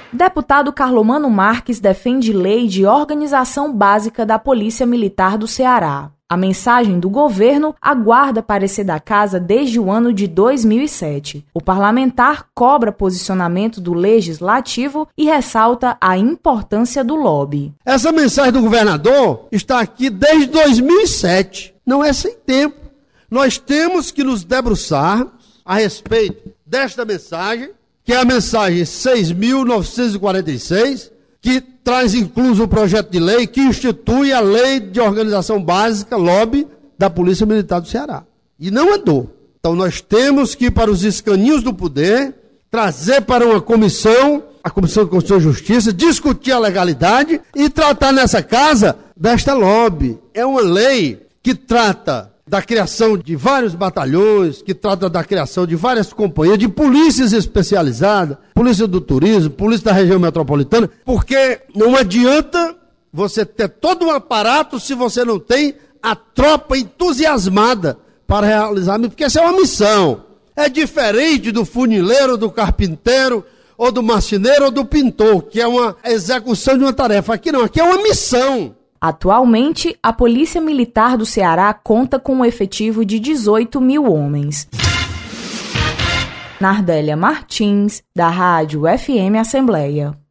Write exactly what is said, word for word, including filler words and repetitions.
Deputado Carlomano Marques defende lei de organização básica da Polícia Militar do Ceará. A mensagem do governo aguarda parecer da casa desde o ano de dois mil e sete. O parlamentar cobra posicionamento do legislativo e ressalta a importância do lobby. Essa mensagem do governador está aqui desde dois mil e sete. Não é sem tempo. Nós temos que nos debruçar a respeito desta mensagem, que é a mensagem seis mil novecentos e quarenta e seis, que traz incluso o projeto de lei que institui a Lei de Organização Básica, lobby, da Polícia Militar do Ceará. E não andou. Então nós temos que ir para os escaninhos do poder, trazer para uma comissão, a Comissão de Constituição e Justiça, discutir a legalidade e tratar nessa casa desta lobby. É uma lei que trata da criação de vários batalhões, que trata da criação de várias companhias, de polícias especializadas, polícia do turismo, polícia da região metropolitana, porque não adianta você ter todo um aparato se você não tem a tropa entusiasmada para realizar, porque essa é uma missão. É diferente do funileiro, do carpinteiro, ou do marceneiro, ou do pintor, que é uma execução de uma tarefa. Aqui não, aqui é uma missão. Atualmente, a Polícia Militar do Ceará conta com um efetivo de dezoito mil homens. Nardélia Martins, da Rádio F M Assembleia.